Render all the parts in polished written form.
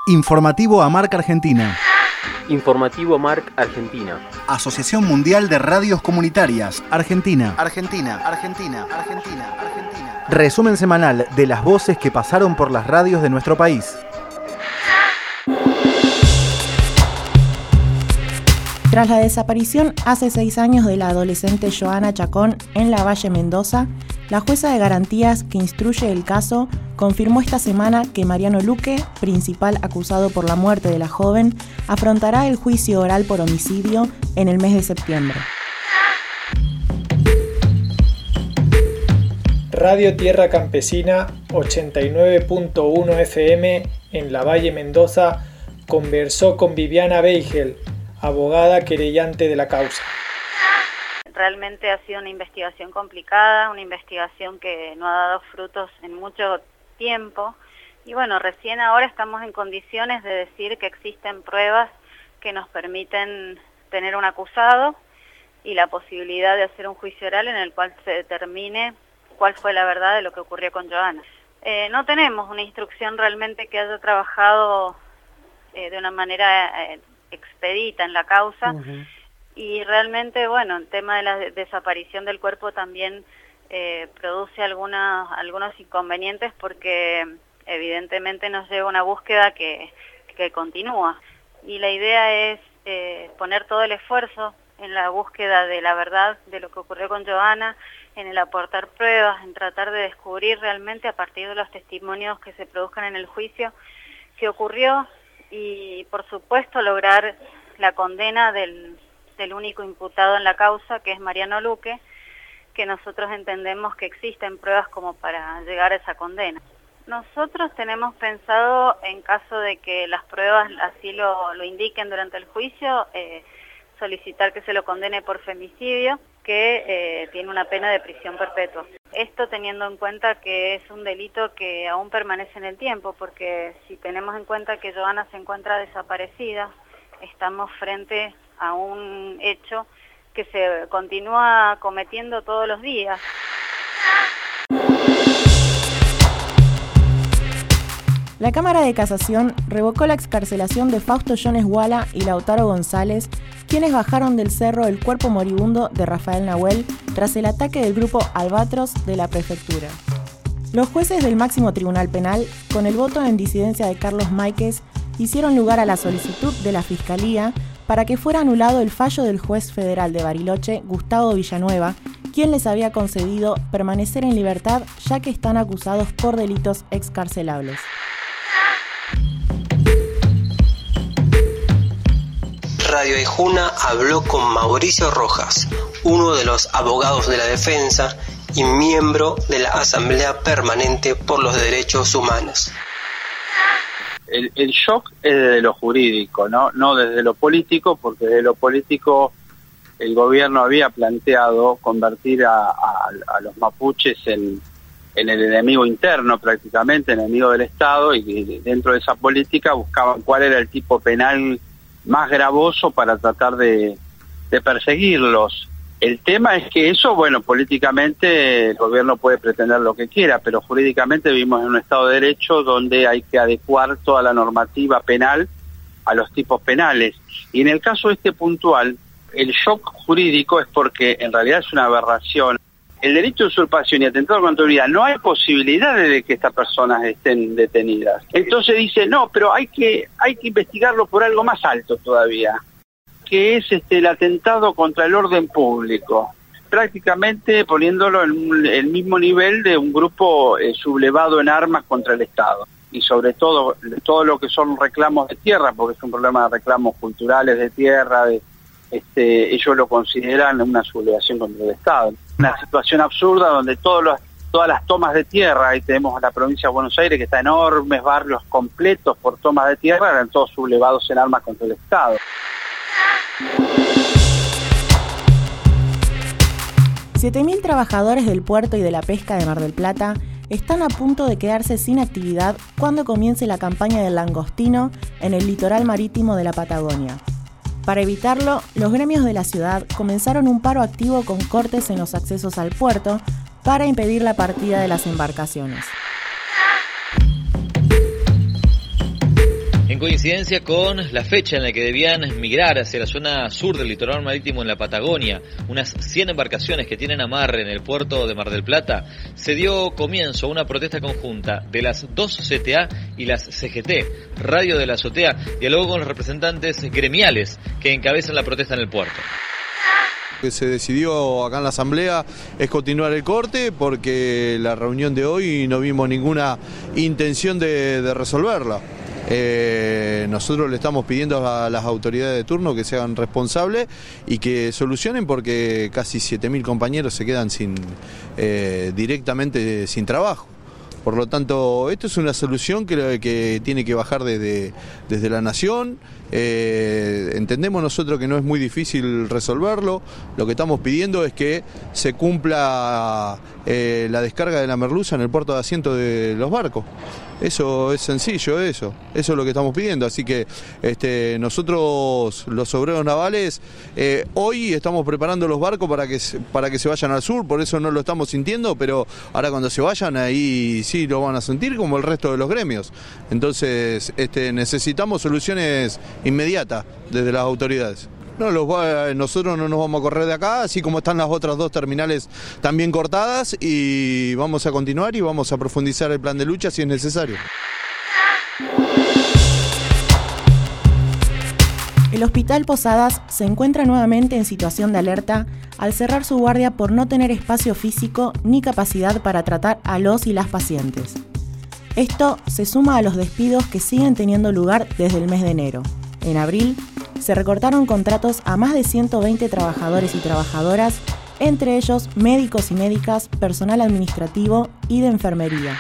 Informativo AMARC Argentina. Informativo AMARC Argentina. Asociación Mundial de Radios Comunitarias. Argentina. Argentina. Resumen semanal de las voces que pasaron por las radios de nuestro país. Tras la desaparición hace 6 años de la adolescente Johanna Chacón en Lavalle, Mendoza, la jueza de garantías que instruye el caso confirmó esta semana que Mariano Luque, principal acusado por la muerte de la joven, afrontará el juicio oral por homicidio en el mes de septiembre. Radio Tierra Campesina 89.1 FM en Lavalle, Mendoza, conversó con Viviana Beigel, abogada querellante de la causa. Realmente ha sido una investigación complicada, una investigación que no ha dado frutos en mucho tiempo. Y bueno, recién ahora estamos en condiciones de decir que existen pruebas que nos permiten tener un acusado y la posibilidad de hacer un juicio oral en el cual se determine cuál fue la verdad de lo que ocurrió con Johanna. No tenemos una instrucción realmente que haya trabajado de una manera expedita en la causa. Y realmente, bueno, el tema de la desaparición del cuerpo también produce algunos inconvenientes porque evidentemente nos lleva una búsqueda que continúa. Y la idea es poner todo el esfuerzo en la búsqueda de la verdad de lo que ocurrió con Johanna, en el aportar pruebas, en tratar de descubrir realmente a partir de los testimonios que se produzcan en el juicio qué ocurrió y, por supuesto, lograr la condena del único imputado en la causa, que es Mariano Luque, que nosotros entendemos que existen pruebas como para llegar a esa condena. Nosotros tenemos pensado, en caso de que las pruebas así lo indiquen durante el juicio, solicitar que se lo condene por femicidio, que tiene una pena de prisión perpetua. Esto teniendo en cuenta que es un delito que aún permanece en el tiempo, porque si tenemos en cuenta que Johanna se encuentra desaparecida, estamos frente a un hecho que se continúa cometiendo todos los días. La Cámara de Casación revocó la excarcelación de Fausto Jones Wala y Lautaro González, quienes bajaron del cerro el cuerpo moribundo de Rafael Nahuel tras el ataque del grupo Albatros de la prefectura. Los jueces del máximo tribunal penal, con el voto en disidencia de Carlos Máiquez, hicieron lugar a la solicitud de la Fiscalía para que fuera anulado el fallo del juez federal de Bariloche, Gustavo Villanueva, quien les había concedido permanecer en libertad ya que están acusados por delitos excarcelables. Radio Ejuna habló con Mauricio Rojas, uno de los abogados de la defensa y miembro de la Asamblea Permanente por los Derechos Humanos. El shock es desde lo jurídico, no desde lo político, porque desde lo político el gobierno había planteado convertir a los mapuches en el enemigo interno prácticamente, enemigo del Estado, y dentro de esa política buscaban cuál era el tipo penal más gravoso para tratar de perseguirlos. El tema es que eso, bueno, políticamente el gobierno puede pretender lo que quiera, pero jurídicamente vivimos en un Estado de Derecho donde hay que adecuar toda la normativa penal a los tipos penales. Y en el caso este puntual, el shock jurídico es porque en realidad es una aberración. El delito de usurpación y atentado contra la autoridad, no hay posibilidades de que estas personas estén detenidas. Entonces dice, no, pero hay que investigarlo por algo más alto todavía, que es el atentado contra el orden público, prácticamente poniéndolo en el mismo nivel de un grupo sublevado en armas contra el Estado. Y sobre todo lo que son reclamos de tierra, porque es un problema de reclamos culturales de tierra, ellos lo consideran una sublevación contra el Estado. Una situación absurda donde todas las tomas de tierra, ahí tenemos la provincia de Buenos Aires que está enormes barrios completos por tomas de tierra, eran todos sublevados en armas contra el Estado. 7.000 trabajadores del puerto y de la pesca de Mar del Plata están a punto de quedarse sin actividad cuando comience la campaña del langostino en el litoral marítimo de la Patagonia. Para evitarlo, los gremios de la ciudad comenzaron un paro activo con cortes en los accesos al puerto para impedir la partida de las embarcaciones. En coincidencia con la fecha en la que debían migrar hacia la zona sur del litoral marítimo en la Patagonia, unas 100 embarcaciones que tienen amarre en el puerto de Mar del Plata, se dio comienzo a una protesta conjunta de las dos CTA y las CGT. Radio de la Azotea dialogó con los representantes gremiales que encabezan la protesta en el puerto. Que se decidió acá en la asamblea es continuar el corte porque la reunión de hoy no vimos ninguna intención de resolverla. Nosotros le estamos pidiendo a las autoridades de turno que se hagan responsables y que solucionen porque casi 7.000 compañeros se quedan directamente sin trabajo. Por lo tanto, esto es una solución que tiene que bajar desde la nación. Entendemos nosotros que no es muy difícil resolverlo. Lo que estamos pidiendo es que se cumpla la descarga de la merluza en el puerto de asiento de los barcos. Eso es sencillo, eso es lo que estamos pidiendo. Así que nosotros, los obreros navales, hoy estamos preparando los barcos para que se vayan al sur, por eso no lo estamos sintiendo, pero ahora cuando se vayan ahí sí lo van a sentir como el resto de los gremios. Entonces necesitamos soluciones inmediatas desde las autoridades. No, nosotros no nos vamos a correr de acá, así como están las otras dos terminales también cortadas, y vamos a continuar y vamos a profundizar el plan de lucha si es necesario. El Hospital Posadas se encuentra nuevamente en situación de alerta al cerrar su guardia por no tener espacio físico ni capacidad para tratar a los y las pacientes. Esto se suma a los despidos que siguen teniendo lugar desde el mes de enero. En abril, se recortaron contratos a más de 120 trabajadores y trabajadoras, entre ellos médicos y médicas, personal administrativo y de enfermería.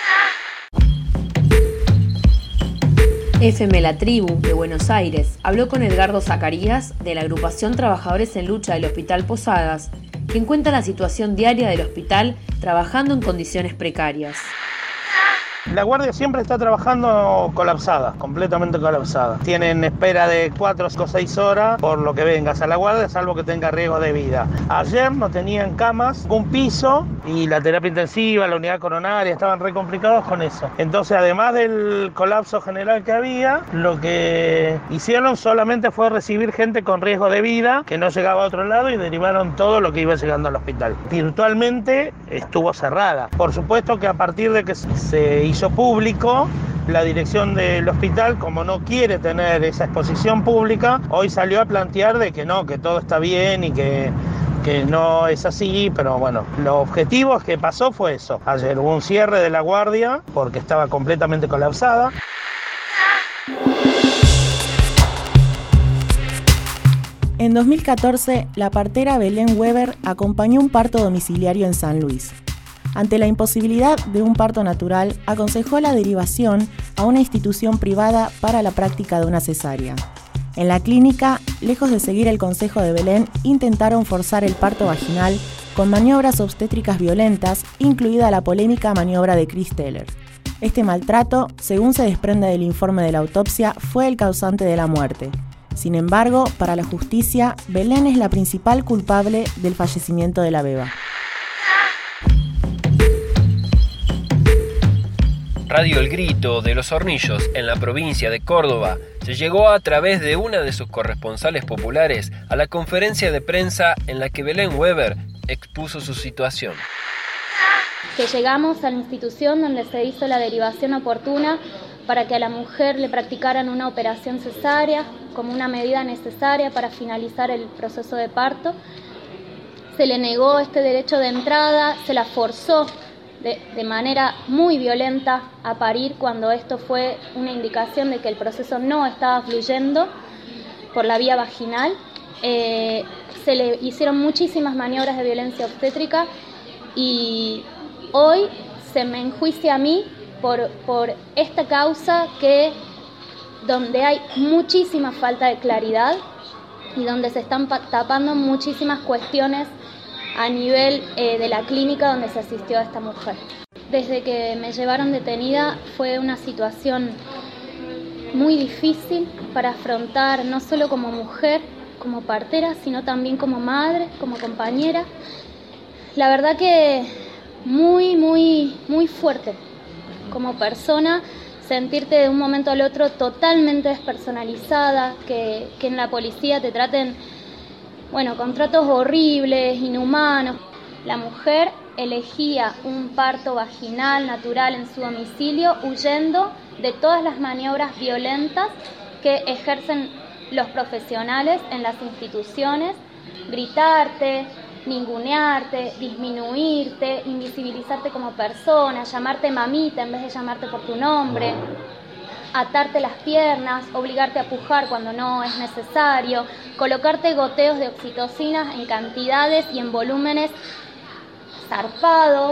FM La Tribu de Buenos Aires habló con Edgardo Zacarías de la agrupación Trabajadores en Lucha del Hospital Posadas, quien cuenta la situación diaria del hospital trabajando en condiciones precarias. La guardia siempre está trabajando colapsada, completamente colapsada. Tienen espera de 4 o 6 horas por lo que vengas a la guardia, salvo que tenga riesgo de vida. Ayer no tenían camas, un piso y la terapia intensiva, la unidad coronaria, estaban re complicados con eso. Entonces, además del colapso general que había, lo que hicieron solamente fue recibir gente con riesgo de vida que no llegaba a otro lado y derivaron todo lo que iba llegando al hospital. Virtualmente estuvo cerrada. Por supuesto que a partir de que se hizo público, la dirección del hospital, como no quiere tener esa exposición pública, hoy salió a plantear de que no, que todo está bien y que no es así, pero bueno, lo objetivo que pasó fue eso. Ayer hubo un cierre de la guardia porque estaba completamente colapsada. En 2014, la partera Belén Weber acompañó un parto domiciliario en San Luis. Ante la imposibilidad de un parto natural, aconsejó la derivación a una institución privada para la práctica de una cesárea. En la clínica, lejos de seguir el consejo de Belén, intentaron forzar el parto vaginal con maniobras obstétricas violentas, incluida la polémica maniobra de Chris Teller. Este maltrato, según se desprende del informe de la autopsia, fue el causante de la muerte. Sin embargo, para la justicia, Belén es la principal culpable del fallecimiento de la beba. Radio El Grito de Los Hornillos, en la provincia de Córdoba, se llegó a través de una de sus corresponsales populares a la conferencia de prensa en la que Belén Weber expuso su situación. Que llegamos a la institución donde se hizo la derivación oportuna para que a la mujer le practicaran una operación cesárea como una medida necesaria para finalizar el proceso de parto. Se le negó este derecho de entrada, se la forzó de manera muy violenta a parir cuando esto fue una indicación de que el proceso no estaba fluyendo por la vía vaginal. Se le hicieron muchísimas maniobras de violencia obstétrica y hoy se me enjuicia a mí por esta causa donde hay muchísima falta de claridad y donde se están tapando muchísimas cuestiones a nivel de la clínica donde se asistió a esta mujer. Desde que me llevaron detenida fue una situación muy difícil para afrontar, no solo como mujer, como partera, sino también como madre, como compañera. La verdad que muy fuerte. Como persona sentirte de un momento al otro totalmente despersonalizada, que en la policía te traten, con tratos horribles, inhumanos. La mujer elegía un parto vaginal natural en su domicilio, huyendo de todas las maniobras violentas que ejercen los profesionales en las instituciones, gritarte, ningunearte, disminuirte, invisibilizarte como persona, llamarte mamita en vez de llamarte por tu nombre, atarte las piernas, obligarte a pujar cuando no es necesario, colocarte goteos de oxitocina en cantidades y en volúmenes zarpados,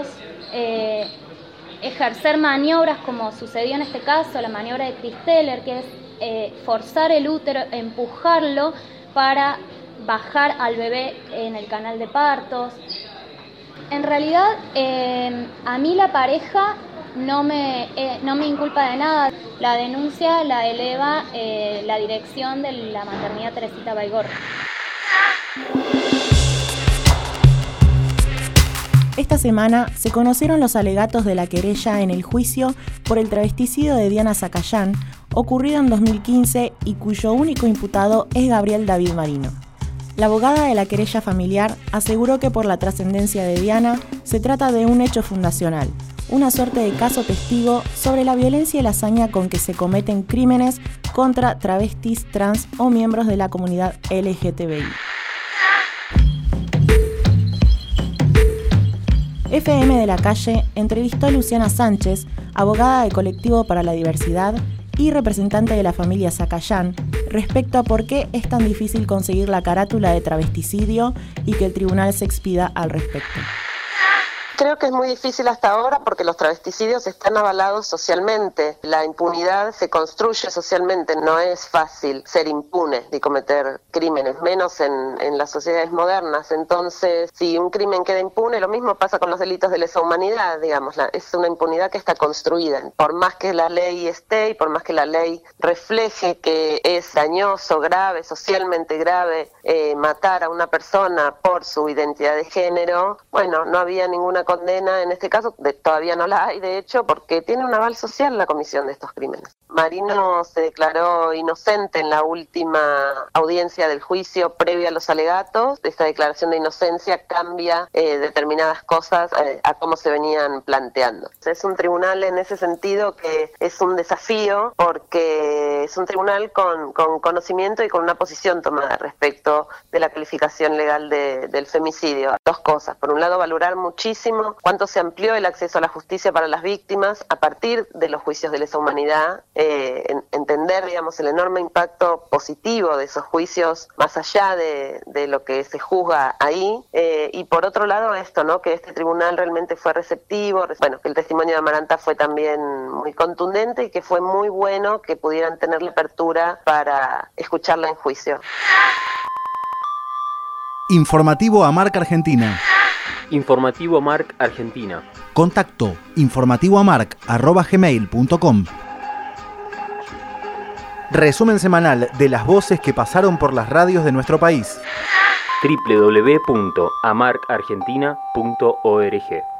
ejercer maniobras como sucedió en este caso, la maniobra de Christeller, que es forzar el útero, empujarlo para bajar al bebé en el canal de partos. En realidad, a mí la pareja no me inculpa de nada. La denuncia la eleva la dirección de la maternidad Teresita Baigorria. Esta semana se conocieron los alegatos de la querella en el juicio por el travesticidio de Diana Zacayán, ocurrido en 2015 y cuyo único imputado es Gabriel David Marino. La abogada de la querella familiar aseguró que por la trascendencia de Diana se trata de un hecho fundacional, una suerte de caso testigo sobre la violencia y la hazaña con que se cometen crímenes contra travestis, trans o miembros de la comunidad LGTBI. FM de la Calle entrevistó a Luciana Sánchez, abogada de Colectivo para la Diversidad y representante de la familia Zacayán, respecto a por qué es tan difícil conseguir la carátula de travesticidio y que el tribunal se expida al respecto. Creo que es muy difícil hasta ahora porque los travesticidios están avalados socialmente. La impunidad se construye socialmente. No es fácil ser impune y cometer crímenes, menos en las sociedades modernas. Entonces, si un crimen queda impune, lo mismo pasa con los delitos de lesa humanidad, digamos. Es una impunidad que está construida. Por más que la ley esté y por más que la ley refleje que es dañoso, grave, socialmente grave, matar a una persona por su identidad de género, no había ninguna condena en este caso, todavía no la hay de hecho, porque tiene un aval social la comisión de estos crímenes. Marino se declaró inocente en la última audiencia del juicio previa a los alegatos. Esta declaración de inocencia cambia determinadas cosas a cómo se venían planteando. Es un tribunal en ese sentido que es un desafío porque es un tribunal con conocimiento y con una posición tomada respecto de la calificación legal del femicidio. Dos cosas. Por un lado, valorar muchísimo cuánto se amplió el acceso a la justicia para las víctimas a partir de los juicios de lesa humanidad, entender, digamos, el enorme impacto positivo de esos juicios más allá de lo que se juzga ahí, y por otro lado esto, ¿no? Que este tribunal realmente fue receptivo, que el testimonio de Amaranta fue también muy contundente y que fue muy bueno que pudieran tener la apertura para escucharla en juicio. Informativo AMARC Argentina. Informativo AMARC Argentina. Contacto informativoamarc@gmail.com. Resumen semanal de las voces que pasaron por las radios de nuestro país. www.amarcargentina.org